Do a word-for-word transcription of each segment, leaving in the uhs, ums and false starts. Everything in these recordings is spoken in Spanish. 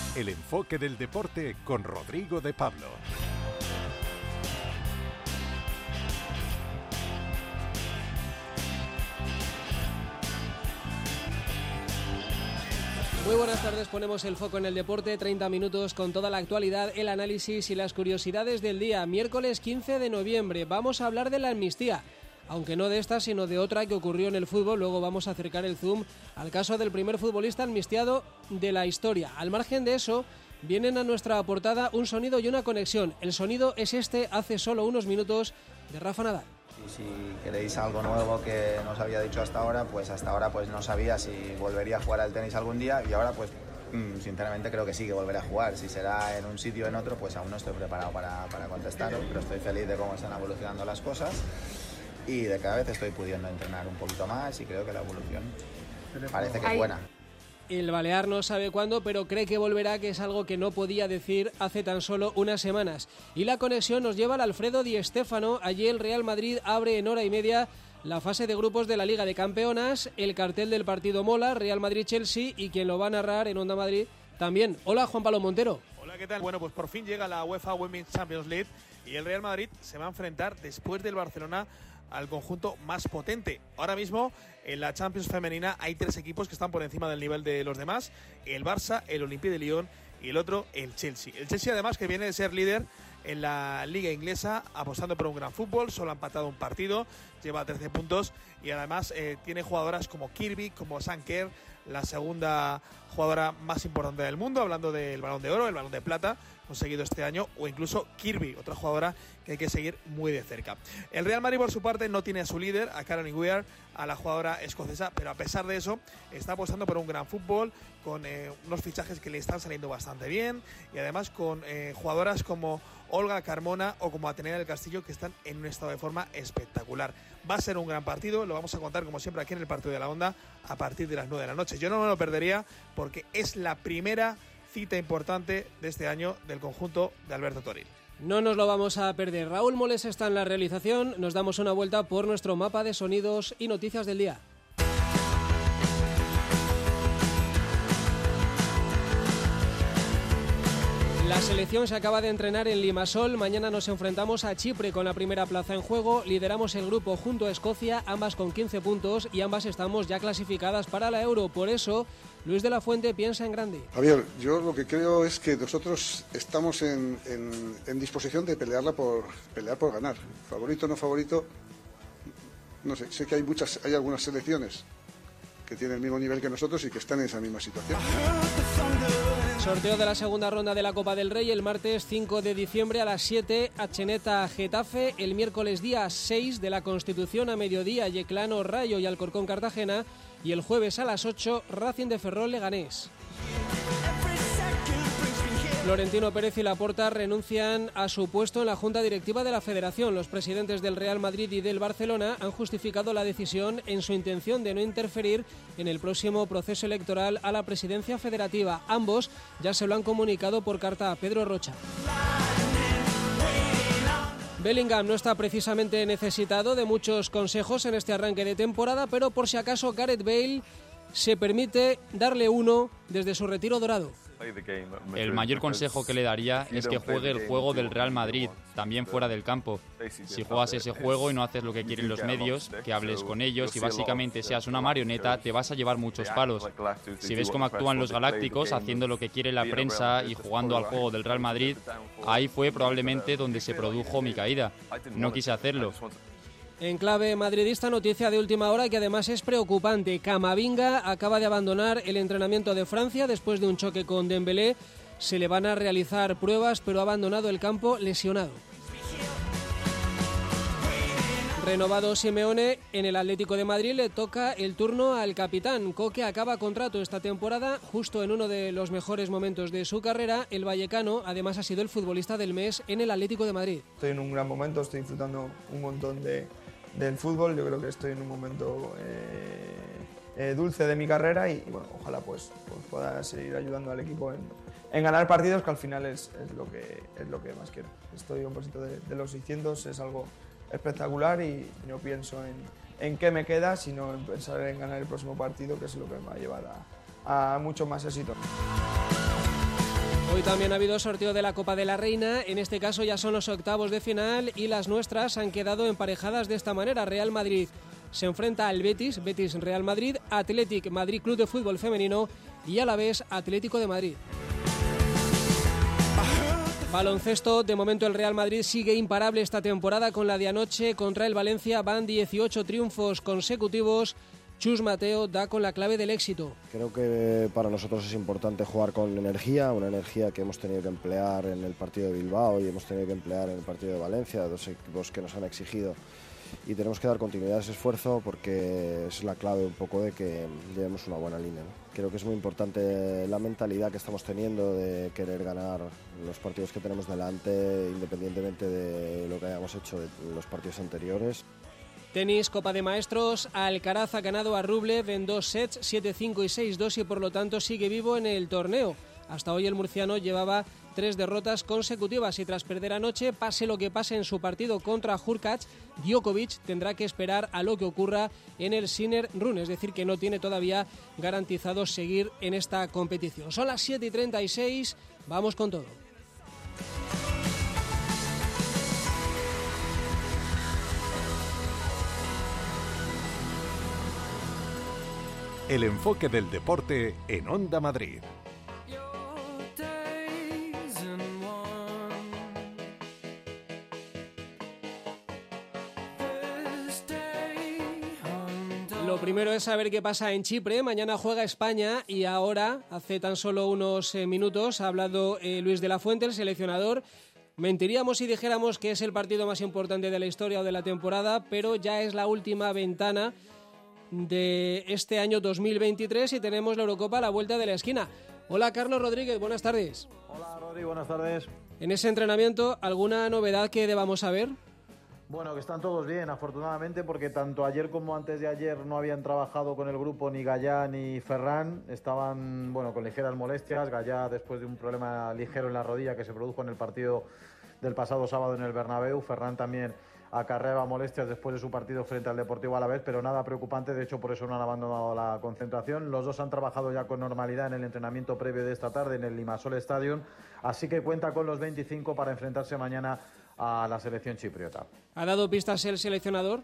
El enfoque del deporte con Rodrigo de Pablo. Muy buenas tardes, ponemos el foco en el deporte, treinta minutos con toda la actualidad, el análisis y las curiosidades del día. Miércoles quince de noviembre, vamos a hablar de la amnistía, aunque no de esta sino de otra que ocurrió en el fútbol. Luego vamos a acercar el zoom al caso del primer futbolista amnistiado de la historia. Al margen de eso, vienen a nuestra portada un sonido y una conexión. El sonido es este, hace solo unos minutos, de Rafa Nadal. Y si queréis algo nuevo que no os había dicho hasta ahora, pues hasta ahora pues no sabía si volvería a jugar al tenis algún día, y ahora pues sinceramente creo que sí, que volveré a jugar. Si será en un sitio o en otro, pues aún no estoy preparado para, para contestaros, pero estoy feliz de cómo están evolucionando las cosas y de cada vez estoy pudiendo entrenar un poquito más, y creo que la evolución parece que es buena. El balear no sabe cuándo, pero cree que volverá, que es algo que no podía decir hace tan solo unas semanas. Y la conexión nos lleva al Alfredo Di Stéfano. Allí el Real Madrid abre en hora y media la fase de grupos de la Liga de Campeonas. El cartel del partido mola, Real Madrid-Chelsea, y quien lo va a narrar en Onda Madrid también. Hola, Juan Pablo Montero. Hola, ¿qué tal? Bueno, pues por fin llega la UEFA Women's Champions League y el Real Madrid se va a enfrentar después del Barcelona al conjunto más potente. Ahora mismo en la Champions femenina hay tres equipos que están por encima del nivel de los demás: el Barça, el Olympique de Lyon y el otro, el Chelsea. El Chelsea, además, que viene de ser líder en la liga inglesa, apostando por un gran fútbol, solo ha empatado un partido, lleva trece puntos y además eh, tiene jugadoras como Kirby, como Sam Kerr, la segunda jugadora más importante del mundo, hablando del Balón de Oro, el Balón de Plata conseguido este año, o incluso Kirby, otra jugadora que hay que seguir muy de cerca. El Real Madrid, por su parte, no tiene a su líder, a Caroline Weir, a la jugadora escocesa, pero a pesar de eso está apostando por un gran fútbol, con eh, unos fichajes que le están saliendo bastante bien, y además con eh, jugadoras como Olga Carmona o como Atenea del Castillo, que están en un estado de forma espectacular. Va a ser un gran partido, lo vamos a contar como siempre aquí en el Partido de la Onda a partir de las nueve de la noche. Yo no me lo perdería porque es la primera cita importante de este año del conjunto de Alberto Toril. No nos lo vamos a perder. Raúl Moles está en la realización. Nos damos una vuelta por nuestro mapa de sonidos y noticias del día. La selección se acaba de entrenar en Limassol. Mañana nos enfrentamos a Chipre con la primera plaza en juego. Lideramos el grupo junto a Escocia, ambas con quince puntos, y ambas estamos ya clasificadas para la Euro. Por eso, Luis de la Fuente piensa en grande. Javier, yo lo que creo es que nosotros estamos en, en, en disposición de pelearla por pelear por ganar. Favorito o no favorito, no sé. Sé que hay muchas, hay algunas selecciones que tienen el mismo nivel que nosotros y que están en esa misma situación. Sorteo de la segunda ronda de la Copa del Rey el martes cinco de diciembre a las siete, Atxeneta Getafe, el miércoles día seis de la Constitución a mediodía, Yeclano Rayo y Alcorcón Cartagena, y el jueves a las ocho, Racing de Ferrol Leganés. Florentino Pérez y Laporta renuncian a su puesto en la Junta Directiva de la Federación. Los presidentes del Real Madrid y del Barcelona han justificado la decisión en su intención de no interferir en el próximo proceso electoral a la presidencia federativa. Ambos ya se lo han comunicado por carta a Pedro Rocha. Bellingham no está precisamente necesitado de muchos consejos en este arranque de temporada, pero por si acaso Gareth Bale se permite darle uno desde su retiro dorado. El mayor consejo que le daría es que juegue el juego del Real Madrid, también fuera del campo. Si juegas ese juego y no haces lo que quieren los medios, que hables con ellos y básicamente seas una marioneta, te vas a llevar muchos palos. Si ves cómo actúan los galácticos haciendo lo que quiere la prensa y jugando al juego del Real Madrid, ahí fue probablemente donde se produjo mi caída. No quise hacerlo. En clave madridista, noticia de última hora que además es preocupante. Camavinga acaba de abandonar el entrenamiento de Francia después de un choque con Dembélé. Se le van a realizar pruebas, pero ha abandonado el campo lesionado. Renovado Simeone, en el Atlético de Madrid le toca el turno al capitán. Coque acaba contrato esta temporada, justo en uno de los mejores momentos de su carrera. El vallecano además ha sido el futbolista del mes en el Atlético de Madrid. Estoy en un gran momento, estoy disfrutando un montón de, del fútbol. Yo creo que estoy en un momento eh, eh, dulce de mi carrera y, y bueno, ojalá pues, pues pueda seguir ayudando al equipo en, en ganar partidos, que al final es, es, lo que, es lo que más quiero. Estoy a un pasito de, de los seiscientos, es algo espectacular y no pienso en, en qué me queda, sino en pensar en ganar el próximo partido, que es lo que me va a llevar a, a mucho más éxito. Hoy también ha habido sorteo de la Copa de la Reina, en este caso ya son los octavos de final y las nuestras han quedado emparejadas de esta manera. Real Madrid se enfrenta al Betis, Betis Real Madrid, Athletic Madrid Club de Fútbol Femenino y Alavés Atlético de Madrid. Baloncesto, de momento el Real Madrid sigue imparable esta temporada con la de anoche contra el Valencia, van dieciocho triunfos consecutivos. Chus Mateo da con la clave del éxito. Creo que para nosotros es importante jugar con energía, una energía que hemos tenido que emplear en el partido de Bilbao y hemos tenido que emplear en el partido de Valencia, dos equipos que nos han exigido, y tenemos que dar continuidad a ese esfuerzo porque es la clave un poco de que llevemos una buena línea, ¿no? Creo que es muy importante la mentalidad que estamos teniendo de querer ganar los partidos que tenemos delante, independientemente de lo que hayamos hecho en los partidos anteriores. Tenis, Copa de Maestros, Alcaraz ha ganado a Rublev en dos sets, siete cinco y seis dos, y por lo tanto sigue vivo en el torneo. Hasta hoy el murciano llevaba tres derrotas consecutivas y tras perder anoche, pase lo que pase en su partido contra Hurkacz, Djokovic tendrá que esperar a lo que ocurra en el Sinner Run, es decir, que no tiene todavía garantizado seguir en esta competición. Son las siete y treinta y seis, vamos con todo. El enfoque del deporte en Onda Madrid. Lo primero es saber qué pasa en Chipre. Mañana juega España y ahora, hace tan solo unos eh, minutos, ha hablado eh, Luis de la Fuente, el seleccionador. Mentiríamos si dijéramos que es el partido más importante de la historia o de la temporada, pero ya es la última ventana de este año dos mil veintitrés y tenemos la Eurocopa a la vuelta de la esquina. Hola Carlos Rodríguez, buenas tardes. Hola Rodri, buenas tardes. En ese entrenamiento, ¿alguna novedad que debamos saber? Bueno, que están todos bien, afortunadamente, porque tanto ayer como antes de ayer no habían trabajado con el grupo ni Gallá ni Ferran. Estaban, bueno, con ligeras molestias. Gallá después de un problema ligero en la rodilla que se produjo en el partido del pasado sábado en el Bernabéu. Ferran también acarreaba molestias después de su partido frente al Deportivo Alavés, pero nada preocupante, de hecho por eso no han abandonado la concentración. Los dos han trabajado ya con normalidad en el entrenamiento previo de esta tarde en el Limassol Stadium, así que cuenta con los veinticinco para enfrentarse mañana a la selección chipriota. ¿Ha dado pistas el seleccionador?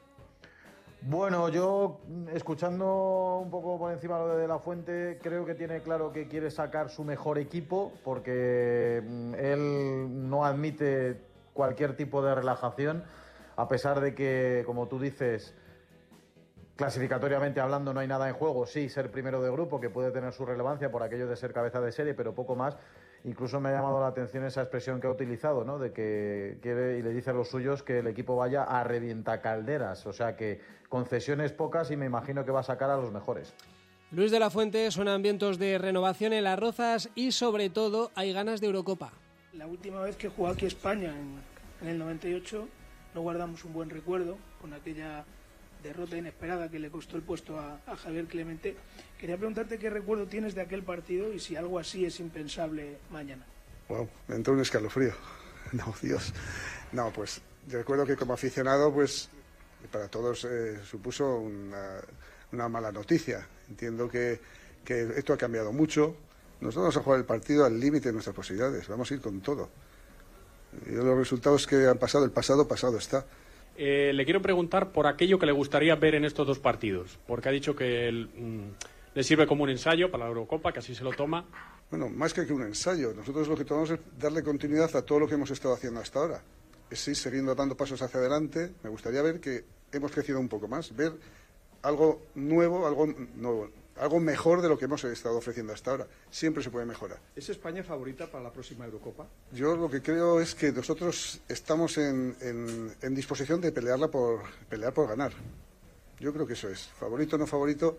Bueno, yo escuchando un poco por encima lo de De La Fuente, creo que tiene claro que quiere sacar su mejor equipo, porque él no admite cualquier tipo de relajación, a pesar de que, como tú dices, clasificatoriamente hablando no hay nada en juego. Sí, ser primero de grupo, que puede tener su relevancia por aquello de ser cabeza de serie, pero poco más. Incluso me ha llamado la atención esa expresión que ha utilizado, ¿no? De que quiere y le dice a los suyos que el equipo vaya a revientacalderas, o sea que concesiones pocas y me imagino que va a sacar a los mejores. Luis de la Fuente, suenan vientos de renovación en Las Rozas y sobre todo hay ganas de Eurocopa. La última vez que jugó aquí España, en, en el noventa y ocho, no guardamos un buen recuerdo con aquella derrota inesperada que le costó el puesto a, a Javier Clemente. Quería preguntarte qué recuerdo tienes de aquel partido y si algo así es impensable mañana. Wow, me entró un escalofrío. No, Dios. No, pues yo recuerdo que como aficionado, pues para todos eh, supuso una, una mala noticia. Entiendo que, que esto ha cambiado mucho. Nosotros vamos a jugar el partido al límite de nuestras posibilidades, vamos a ir con todo. Y los resultados que han pasado, el pasado, pasado está. Eh, le quiero preguntar por aquello que le gustaría ver en estos dos partidos, porque ha dicho que el, mmm, le sirve como un ensayo para la Eurocopa, que así se lo toma. Bueno, más que, que un ensayo, nosotros lo que tomamos es darle continuidad a todo lo que hemos estado haciendo hasta ahora. Es sí, siguiendo dando pasos hacia adelante. Me gustaría ver que hemos crecido un poco más, ver algo nuevo, algo nuevo. Algo mejor de lo que hemos estado ofreciendo hasta ahora. Siempre se puede mejorar. ¿Es España favorita para la próxima Eurocopa? Yo lo que creo es que nosotros estamos en, en, en disposición de pelearla por pelear por ganar. Yo creo que eso es. Favorito o no favorito,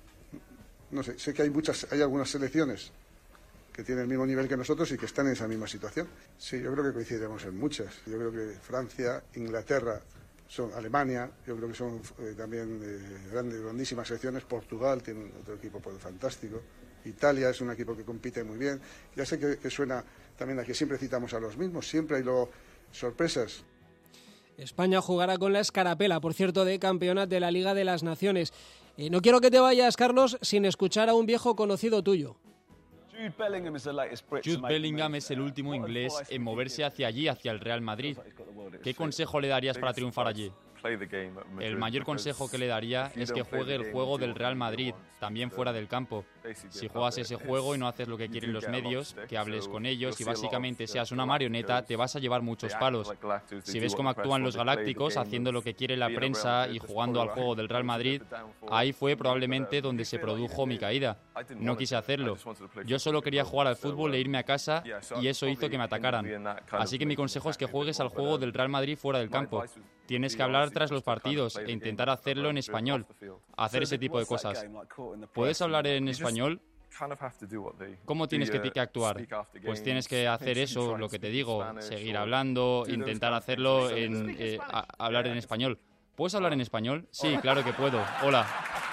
no sé. Sé que hay muchas, hay algunas selecciones que tienen el mismo nivel que nosotros y que están en esa misma situación. Sí, yo creo que coincidiremos en muchas. Yo creo que Francia, Inglaterra, son Alemania, yo creo que son eh, también eh, grandes, grandísimas selecciones. Portugal tiene otro equipo pues, fantástico. Italia es un equipo que compite muy bien. Ya sé que, que suena también a que siempre citamos a los mismos, siempre hay luego sorpresas. España jugará con la escarapela, por cierto, de campeonas de la Liga de las Naciones. Eh, no quiero que te vayas, Carlos, sin escuchar a un viejo conocido tuyo. Jude Bellingham es el último inglés en moverse hacia allí, hacia el Real Madrid. ¿Qué consejo le darías para triunfar allí? El mayor consejo que le daría es que juegue el juego del Real Madrid, también fuera del campo. Si juegas ese juego y no haces lo que quieren los medios, que hables con ellos y básicamente seas una marioneta, te vas a llevar muchos palos. Si ves cómo actúan los galácticos, haciendo lo que quiere la prensa y jugando al juego del Real Madrid, ahí fue probablemente donde se produjo mi caída. No quise hacerlo. Yo solo quería jugar al fútbol e irme a casa y eso hizo que me atacaran. Así que mi consejo es que juegues al juego del Real Madrid fuera del campo. Tienes que hablar tras los partidos e intentar hacerlo en español, hacer ese tipo de cosas. ¿Puedes hablar en español? ¿Cómo tienes que, que actuar? Pues tienes que hacer eso, lo que te digo, seguir hablando, intentar hacerlo, en, eh, a, hablar en español. ¿Puedes hablar en español? Sí, claro que puedo. Hola.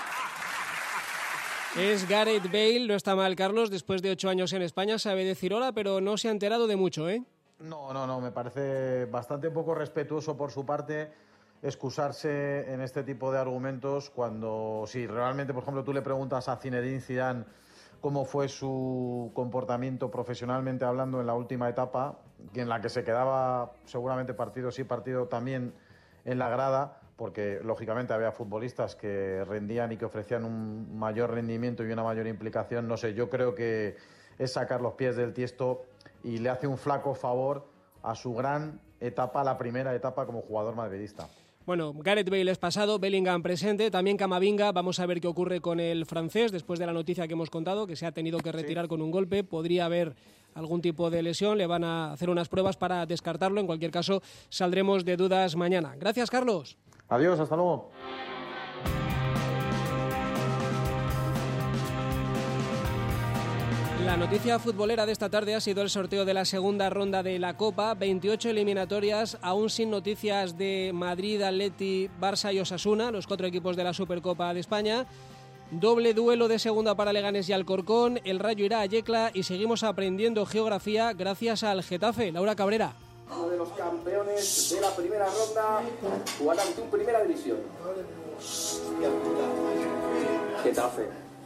Es Gareth Bale, no está mal, Carlos, después de ocho años en España sabe decir hola, pero no se ha enterado de mucho, ¿eh? No, no, no, me parece bastante poco respetuoso por su parte excusarse en este tipo de argumentos cuando, si realmente, por ejemplo, tú le preguntas a Zinedine Zidane cómo fue su comportamiento profesionalmente hablando en la última etapa, en la que se quedaba seguramente partido sí, partido también en la grada, porque lógicamente había futbolistas que rendían y que ofrecían un mayor rendimiento y una mayor implicación. No sé, yo creo que es sacar los pies del tiesto y le hace un flaco favor a su gran etapa, la primera etapa como jugador madridista. Bueno, Gareth Bale es pasado, Bellingham presente, también Camavinga. Vamos a ver qué ocurre con el francés después de la noticia que hemos contado, que se ha tenido que retirar sí. con un golpe. Podría haber algún tipo de lesión, le van a hacer unas pruebas para descartarlo. En cualquier caso, saldremos de dudas mañana. Gracias, Carlos. Adiós, hasta luego. La noticia futbolera de esta tarde ha sido el sorteo de la segunda ronda de la Copa, veintiocho eliminatorias, aún sin noticias de Madrid, Atleti, Barça y Osasuna, los cuatro equipos de la Supercopa de España. Doble duelo de segunda para Leganés y Alcorcón, el Rayo irá a Yecla y seguimos aprendiendo geografía gracias al Getafe. Laura Cabrera. Uno de los campeones de la primera ronda jugarán tu primera división. Getafe.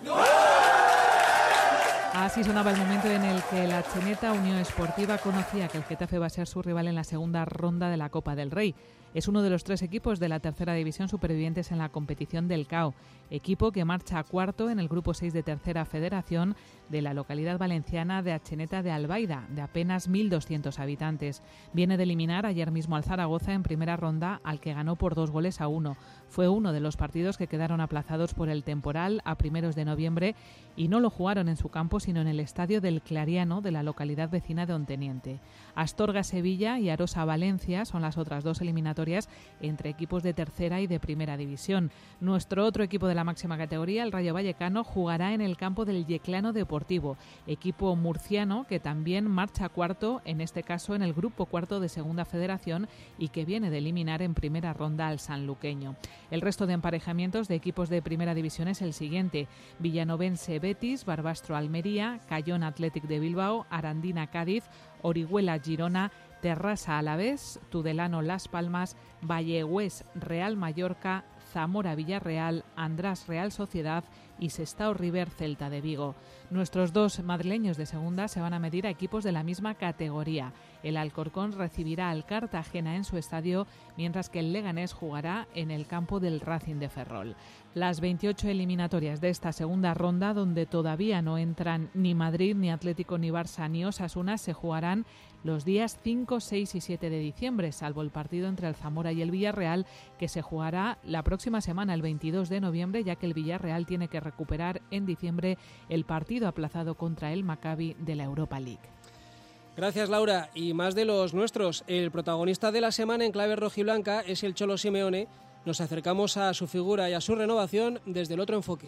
Así sonaba el momento en el que la Cheneta Unión Esportiva conocía que el Getafe va a ser su rival en la segunda ronda de la Copa del Rey. Es uno de los tres equipos de la tercera división supervivientes en la competición del C A O, equipo que marcha a cuarto en el grupo seis de tercera federación de la localidad valenciana de Atxeneta de Albaida, de apenas mil doscientos habitantes. Viene de eliminar ayer mismo al Zaragoza en primera ronda, al que ganó por dos goles a uno. Fue uno de los partidos que quedaron aplazados por el temporal a primeros de noviembre y no lo jugaron en su campo, sino en el estadio del Clariano de la localidad vecina de Onteniente. Astorga-Sevilla y Arosa-Valencia son las otras dos eliminatorias entre equipos de tercera y de primera división. Nuestro otro equipo de la máxima categoría, el Rayo Vallecano, jugará en el campo del Yeclano Deportivo, equipo murciano que también marcha cuarto, en este caso en el grupo cuarto de segunda federación y que viene de eliminar en primera ronda al sanluqueño. El resto de emparejamientos de equipos de primera división es el siguiente: Villanovense Betis, Barbastro Almería, Cayón Athletic de Bilbao, Arandina Cádiz, Orihuela Girona, Terrassa Alavés, Tudelano Las Palmas, Vallegüés Real Mallorca, Zamora Villarreal, András Real Sociedad y Sestao River Celta de Vigo. Nuestros dos madrileños de segunda se van a medir a equipos de la misma categoría. El Alcorcón recibirá al Cartagena en su estadio, mientras que el Leganés jugará en el campo del Racing de Ferrol. Las veintiocho eliminatorias de esta segunda ronda, donde todavía no entran ni Madrid, ni Atlético, ni Barça, ni Osasuna, se jugarán los días cinco, seis y siete de diciembre, salvo el partido entre el Zamora y el Villarreal, que se jugará la próxima semana, el veintidós de noviembre, ya que el Villarreal tiene que recuperar en diciembre el partido aplazado contra el Maccabi de la Europa League. Gracias, Laura. Y más de los nuestros. El protagonista de la semana en clave rojiblanca es el Cholo Simeone. Nos acercamos a su figura y a su renovación desde el otro enfoque.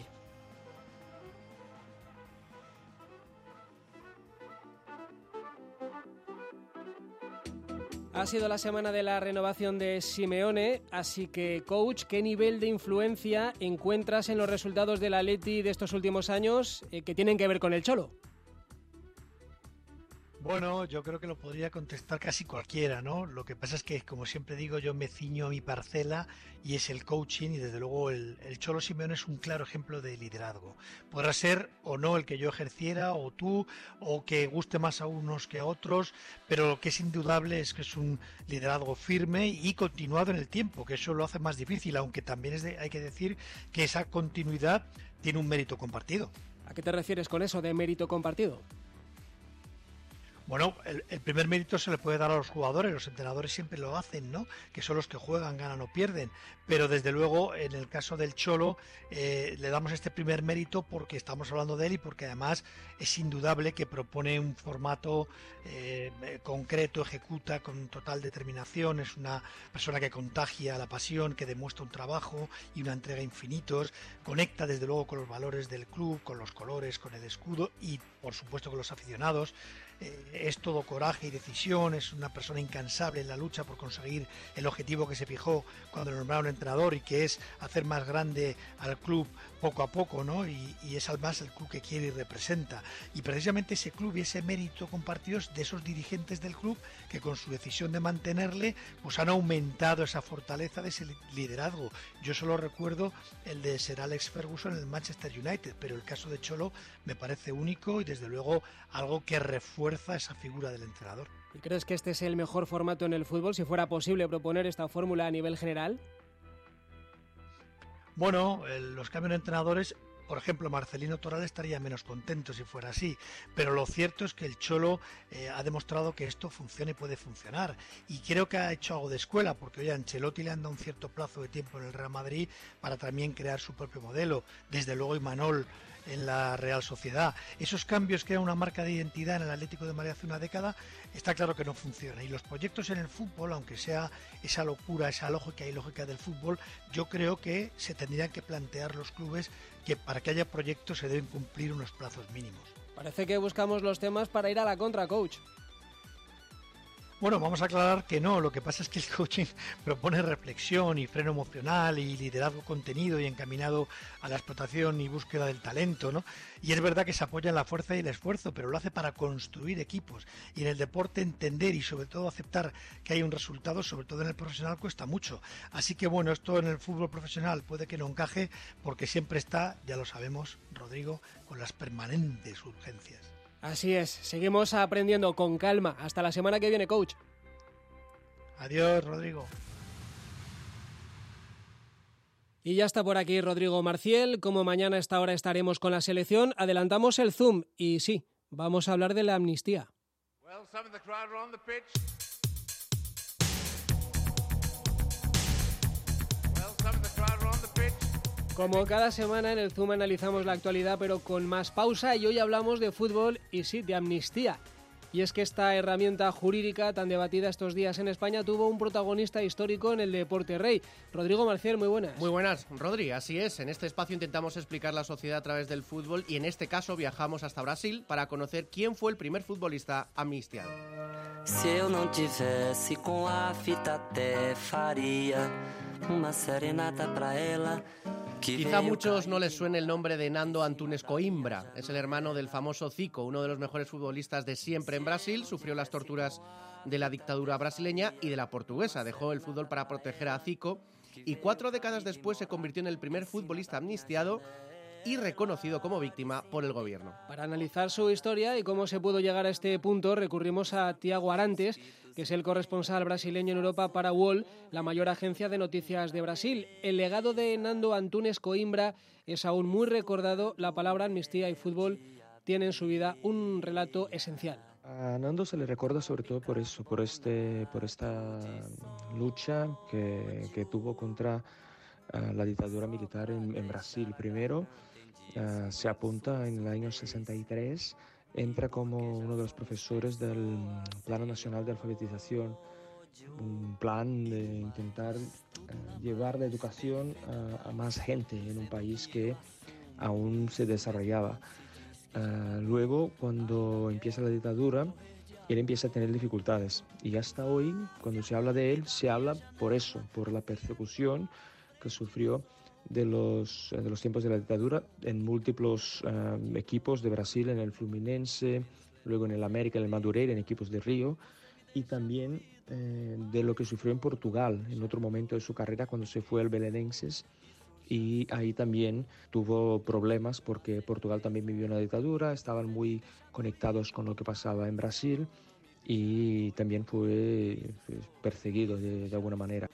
Ha sido la semana de la renovación de Simeone, así que, coach, ¿qué nivel de influencia encuentras en los resultados del Atleti de estos últimos años eh, que tienen que ver con el Cholo? Bueno, yo creo que lo podría contestar casi cualquiera, ¿no? Lo que pasa es que, como siempre digo, yo me ciño a mi parcela y es el coaching, y desde luego el, el Cholo Simeone es un claro ejemplo de liderazgo. Podrá ser o no el que yo ejerciera, o tú, o que guste más a unos que a otros, pero lo que es indudable es que es un liderazgo firme y continuado en el tiempo, que eso lo hace más difícil, aunque también es de, hay que decir que esa continuidad tiene un mérito compartido. ¿A qué te refieres con eso de mérito compartido? Bueno, el, el primer mérito se le puede dar a los jugadores, los entrenadores siempre lo hacen, ¿no? Que son los que juegan, ganan o pierden. Pero desde luego, en el caso del Cholo, eh, le damos este primer mérito porque estamos hablando de él y porque además es indudable que propone un formato eh, concreto, ejecuta con total determinación, es una persona que contagia la pasión, que demuestra un trabajo y una entrega infinitos, conecta desde luego con los valores del club, con los colores, con el escudo y por supuesto con los aficionados. Eh, es todo coraje y decisión, es una persona incansable en la lucha por conseguir el objetivo que se fijó cuando le nombraron entrenador, y que es hacer más grande al club poco a poco, ¿no? Y, y es además el club que quiere y representa. Y precisamente ese club y ese mérito compartido es de esos dirigentes del club que con su decisión de mantenerle, pues han aumentado esa fortaleza de ese liderazgo. Yo solo recuerdo el de Sir Alex Ferguson en el Manchester United, pero el caso de Cholo me parece único y desde luego algo que refuerza esa figura del entrenador. ¿Y crees que este es el mejor formato en el fútbol, si fuera posible proponer esta fórmula a nivel general? Bueno, el, los cambios de entrenadores, por ejemplo, Marcelino Toral estaría menos contento si fuera así, pero lo cierto es que el Cholo eh, ha demostrado que esto funciona y puede funcionar, y creo que ha hecho algo de escuela, porque hoy a Ancelotti le han dado un cierto plazo de tiempo en el Real Madrid para también crear su propio modelo, desde luego Imanol en la Real Sociedad. Esos cambios que eran una marca de identidad en el Atlético de Madrid hace una década, está claro que no funciona, y los proyectos en el fútbol, aunque sea esa locura, esa lógica y lógica del fútbol, yo creo que se tendrían que plantear los clubes que para que haya proyectos se deben cumplir unos plazos mínimos. Parece que buscamos los temas para ir a la contra, coach. Bueno, vamos a aclarar que no, lo que pasa es que el coaching propone reflexión y freno emocional y liderazgo contenido y encaminado a la explotación y búsqueda del talento, ¿no? Y es verdad que se apoya en la fuerza y el esfuerzo, pero lo hace para construir equipos, y en el deporte entender y sobre todo aceptar que hay un resultado, sobre todo en el profesional, cuesta mucho. Así que bueno, esto en el fútbol profesional puede que no encaje porque siempre está, ya lo sabemos, Rodrigo, con las permanentes urgencias. Así es, seguimos aprendiendo con calma. Hasta la semana que viene, coach. Adiós, Rodrigo. Y ya está por aquí Rodrigo Marciel. Como mañana a esta hora estaremos con la selección, adelantamos el Zoom. Y sí, vamos a hablar de la amnistía. Well, Como cada semana en el Zoom analizamos la actualidad, pero con más pausa, y hoy hablamos de fútbol y sí, de amnistía. Y es que esta herramienta jurídica tan debatida estos días en España tuvo un protagonista histórico en el deporte rey. Rodrigo Marciel, muy buenas. Muy buenas, Rodri, así es. En este espacio intentamos explicar la sociedad a través del fútbol y en este caso viajamos hasta Brasil para conocer quién fue el primer futbolista amnistiado. Si eu não tivesse com a fita até faria uma serenata para ela. Quizá a muchos no les suene el nombre de Nando Antunes Coimbra. Es el hermano del famoso Zico, uno de los mejores futbolistas de siempre en Brasil. Sufrió las torturas de la dictadura brasileña y de la portuguesa. Dejó el fútbol para proteger a Zico y cuatro décadas después se convirtió en el primer futbolista amnistiado y reconocido como víctima por el gobierno. Para analizar su historia y cómo se pudo llegar a este punto, recurrimos a Tiago Arantes, que es el corresponsal brasileño en Europa para U O L, la mayor agencia de noticias de Brasil. El legado de Nando Antunes Coimbra es aún muy recordado. La palabra amnistía y fútbol tiene en su vida un relato esencial. A Nando se le recuerda sobre todo por eso, por, este, por esta lucha que, que tuvo contra uh, la dictadura militar en, en Brasil. Primero, Uh, se apunta en el año sesenta y tres, entra como uno de los profesores del Plan Nacional de Alfabetización, un plan de intentar uh, llevar la educación a, a más gente en un país que aún se desarrollaba. Uh, luego, cuando empieza la dictadura, él empieza a tener dificultades y hasta hoy, cuando se habla de él, se habla por eso, por la persecución que sufrió de los, de los tiempos de la dictadura en múltiples uh, equipos de Brasil, en el Fluminense, luego en el América, en el Madureira, en equipos de Río, y también eh, de lo que sufrió en Portugal en otro momento de su carrera cuando se fue al Belenenses, y ahí también tuvo problemas porque Portugal también vivió una dictadura, estaban muy conectados con lo que pasaba en Brasil y también fue perseguido de, de alguna manera.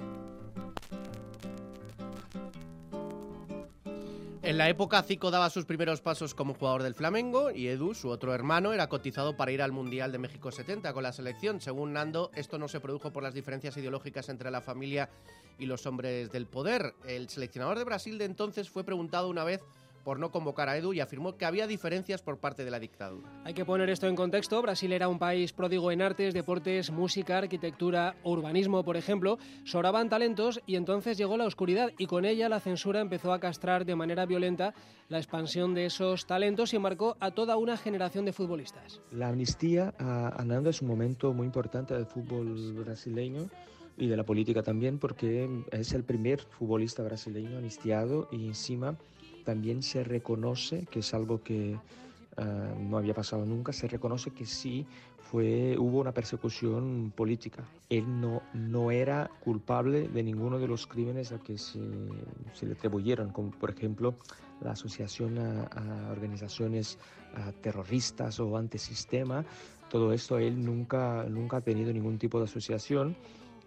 En la época, Zico daba sus primeros pasos como jugador del Flamengo y Edu, su otro hermano, era cotizado para ir al Mundial de México setenta con la selección. Según Nando, esto no se produjo por las diferencias ideológicas entre la familia y los hombres del poder. El seleccionador de Brasil de entonces fue preguntado una vez por no convocar a Edu y afirmó que había diferencias por parte de la dictadura. Hay que poner esto en contexto. Brasil era un país pródigo en artes, deportes, música, arquitectura, urbanismo, por ejemplo. Sobraban talentos y entonces llegó la oscuridad y con ella la censura empezó a castrar de manera violenta la expansión de esos talentos y marcó a toda una generación de futbolistas. La amnistía a Nando es un momento muy importante del fútbol brasileño y de la política también, porque es el primer futbolista brasileño amnistiado y encima también se reconoce, que es algo que uh, no había pasado nunca, se reconoce que sí fue, hubo una persecución política. Él no, no era culpable de ninguno de los crímenes a que se, se le atribuyeron, como por ejemplo la asociación a, a organizaciones a terroristas o antisistema. Todo esto él nunca, nunca ha tenido ningún tipo de asociación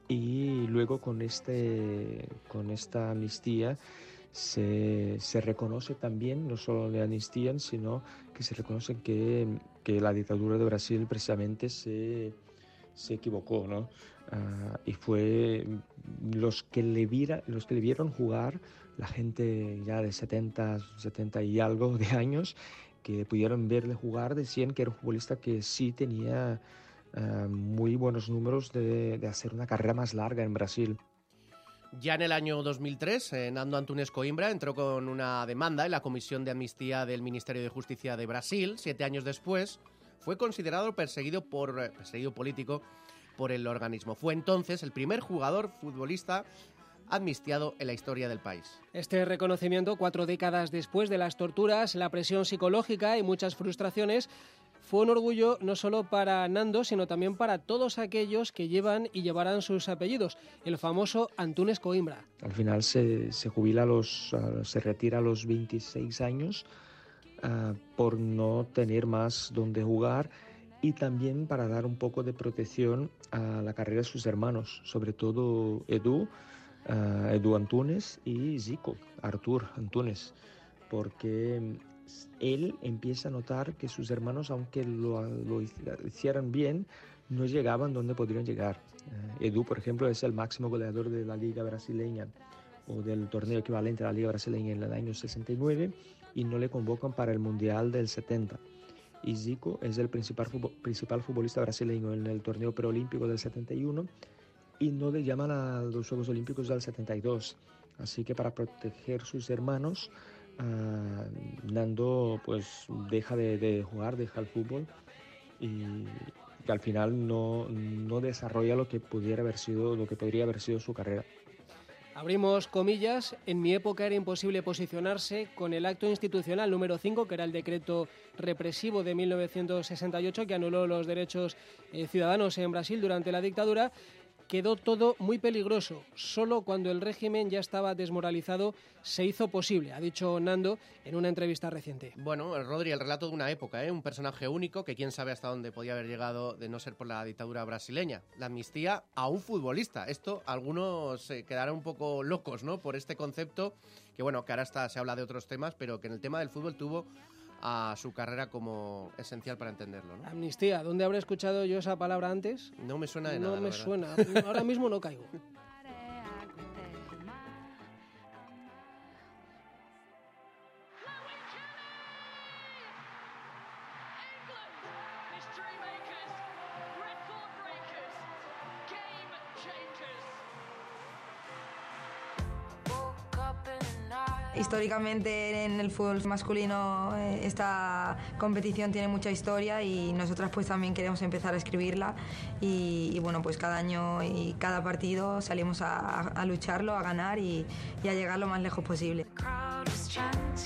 y luego con, este, con esta amnistía Se, se reconoce también, no solo le amnistían, sino que se reconoce que, que la dictadura de Brasil precisamente se, se equivocó, ¿no? Uh, y fue los que, le viera, los que le vieron jugar, la gente ya de setenta, setenta y algo de años, que pudieron verle jugar, decían que era un futbolista que sí tenía uh, muy buenos números de, de hacer una carrera más larga en Brasil. Ya en el año dos mil tres, eh, Nando Antunes Coimbra entró con una demanda en la Comisión de Amnistía del Ministerio de Justicia de Brasil. Siete años después, fue considerado perseguido, por, eh, perseguido político por el organismo. Fue entonces el primer jugador futbolista amnistiado en la historia del país. Este reconocimiento, cuatro décadas después de las torturas, la presión psicológica y muchas frustraciones, fue un orgullo no solo para Nando, sino también para todos aquellos que llevan y llevarán sus apellidos, el famoso Antunes Coimbra. Al final se, se jubila, a los, uh, se retira a los veintiséis años uh, por no tener más donde jugar y también para dar un poco de protección a la carrera de sus hermanos, sobre todo Edu, uh, Edu Antunes y Zico, Artur Antunes, porque él empieza a notar que sus hermanos, aunque lo, lo hicieran bien, no llegaban donde podrían llegar. Uh, Edu, por ejemplo, es el máximo goleador de la Liga Brasileña o del torneo equivalente a la Liga Brasileña en el año sesenta y nueve y no le convocan para el Mundial del setenta. Y Zico es el principal, principal futbolista brasileño en el torneo preolímpico del setenta y uno y no le llaman a los Juegos Olímpicos del setenta y dos. Así que para proteger sus hermanos, Uh, Nando pues deja de, de jugar, deja el fútbol y que al final no, no desarrolla lo que pudiera haber sido, lo que podría haber sido su carrera. Abrimos comillas, en mi época era imposible posicionarse con el acto institucional número cinco, que era el decreto represivo de mil novecientos sesenta y ocho que anuló los derechos eh, ciudadanos en Brasil durante la dictadura. Quedó todo muy peligroso. Solo cuando el régimen ya estaba desmoralizado se hizo posible, ha dicho Nando en una entrevista reciente. Bueno, Rodri, el relato de una época, ¿eh? Un personaje único que quién sabe hasta dónde podía haber llegado de no ser por la dictadura brasileña. La amnistía a un futbolista. Esto algunos se quedarán un poco locos, ¿no? Por este concepto, que bueno, que ahora está, se habla de otros temas, pero que en el tema del fútbol tuvo a su carrera como esencial para entenderlo, ¿no? Amnistía, ¿dónde habré escuchado yo esa palabra antes? No me suena de no nada. No me la suena, ahora mismo no caigo. Históricamente en el fútbol masculino esta competición tiene mucha historia y nosotras pues también queremos empezar a escribirla y, y bueno, pues cada año y cada partido salimos a, a lucharlo, a ganar y, y a llegar lo más lejos posible.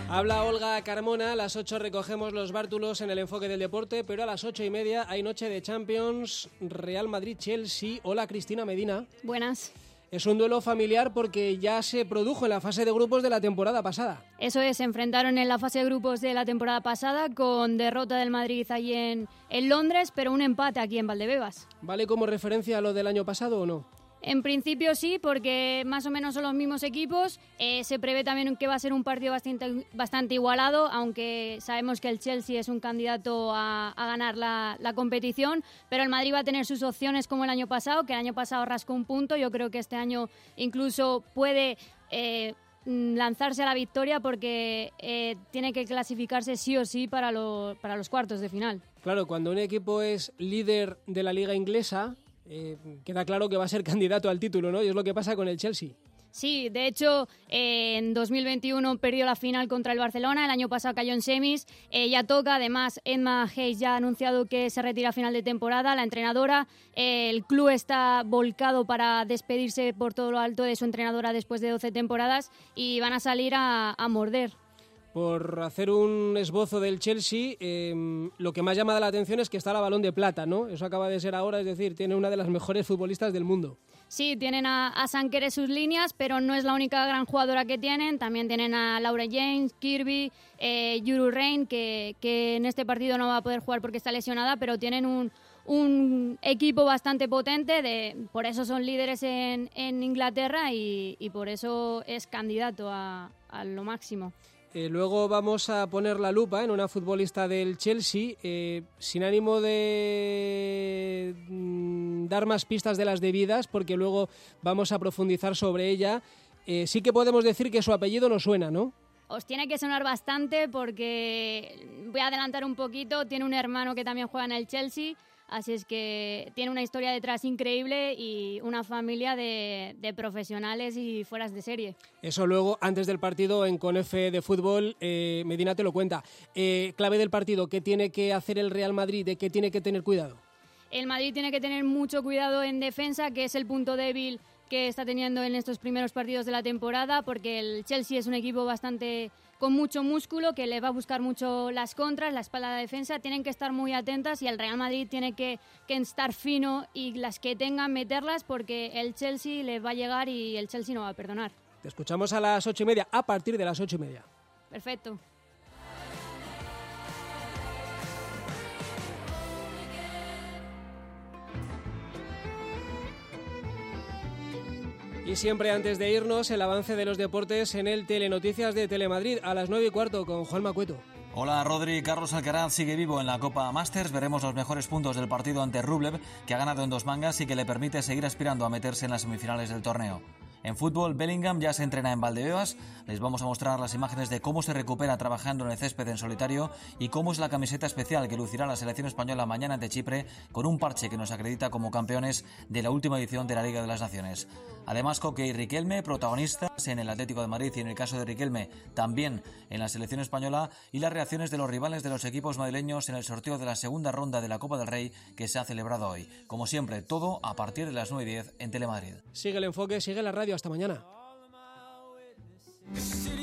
Habla Olga Carmona, a las ocho recogemos los bártulos en el enfoque del deporte, pero a las ocho y media hay noche de Champions, Real Madrid-Chelsea. Hola Cristina Medina. Buenas. Es un duelo familiar porque ya se produjo en la fase de grupos de la temporada pasada. Eso es, se enfrentaron en la fase de grupos de la temporada pasada con derrota del Madrid allí en, en Londres, pero un empate aquí en Valdebebas. ¿Vale como referencia a lo del año pasado o no? En principio sí, porque más o menos son los mismos equipos. Eh, se prevé también que va a ser un partido bastante, bastante igualado, aunque sabemos que el Chelsea es un candidato a, a ganar la, la competición, pero el Madrid va a tener sus opciones como el año pasado, que el año pasado rascó un punto. Yo creo que este año incluso puede eh, lanzarse a la victoria porque eh, tiene que clasificarse sí o sí para, lo, para los cuartos de final. Claro, cuando un equipo es líder de la liga inglesa, Eh, queda claro que va a ser candidato al título, ¿no? Y es lo que pasa con el Chelsea. Sí, de hecho, eh, en dos mil veintiuno perdió la final contra el Barcelona, el año pasado cayó en semis, eh, ya toca, además Emma Hayes ya ha anunciado que se retira a final de temporada, la entrenadora, eh, el club está volcado para despedirse por todo lo alto de su entrenadora después de doce temporadas y van a salir a, a morder. Por hacer un esbozo del Chelsea, eh, lo que más llama la atención es que está la Balón de Plata, ¿no? Eso acaba de ser ahora, es decir, tiene una de las mejores futbolistas del mundo. Sí, tienen a, a Sanker en sus líneas, pero no es la única gran jugadora que tienen. También tienen a Laura James, Kirby, eh, Yuru Rein, que, que en este partido no va a poder jugar porque está lesionada, pero tienen un, un equipo bastante potente, de, por eso son líderes en, en Inglaterra y, y por eso es candidato a, a lo máximo. Eh, luego vamos a poner la lupa en una futbolista del Chelsea, eh, sin ánimo de mm, dar más pistas de las debidas, porque luego vamos a profundizar sobre ella. Eh, sí que podemos decir que su apellido nos suena, ¿no? Os tiene que sonar bastante porque, voy a adelantar un poquito, tiene un hermano que también juega en el Chelsea, así es que tiene una historia detrás increíble y una familia de, de profesionales y fueras de serie. Eso luego, antes del partido, en Conef de Fútbol, eh, Medina te lo cuenta. Eh, clave del partido, ¿qué tiene que hacer el Real Madrid? ¿De qué tiene que tener cuidado? El Madrid tiene que tener mucho cuidado en defensa, que es el punto débil que está teniendo en estos primeros partidos de la temporada, porque el Chelsea es un equipo bastante con mucho músculo, que le va a buscar mucho las contras, la espalda de la defensa, tienen que estar muy atentas y el Real Madrid tiene que, que estar fino y las que tengan meterlas, porque el Chelsea les va a llegar y el Chelsea no va a perdonar. Te escuchamos a las ocho y media, a partir de las ocho y media. Perfecto. Y siempre antes de irnos, el avance de los deportes en el Telenoticias de Telemadrid a las nueve y cuarto con Juan Macueto. Hola Rodri, Carlos Alcaraz sigue vivo en la Copa Masters. Veremos los mejores puntos del partido ante Rublev, que ha ganado en dos mangas y que le permite seguir aspirando a meterse en las semifinales del torneo. En fútbol, Bellingham ya se entrena en Valdebebas. Les vamos a mostrar las imágenes de cómo se recupera trabajando en el césped en solitario y cómo es la camiseta especial que lucirá la selección española mañana ante Chipre, con un parche que nos acredita como campeones de la última edición de la Liga de las Naciones. Además, Coque y Riquelme, protagonistas en el Atlético de Madrid y en el caso de Riquelme también en la selección española, y las reacciones de los rivales de los equipos madrileños en el sorteo de la segunda ronda de la Copa del Rey que se ha celebrado hoy. Como siempre, todo a partir de las nueve y diez en Telemadrid. Sigue el enfoque, sigue la radio. Hasta mañana.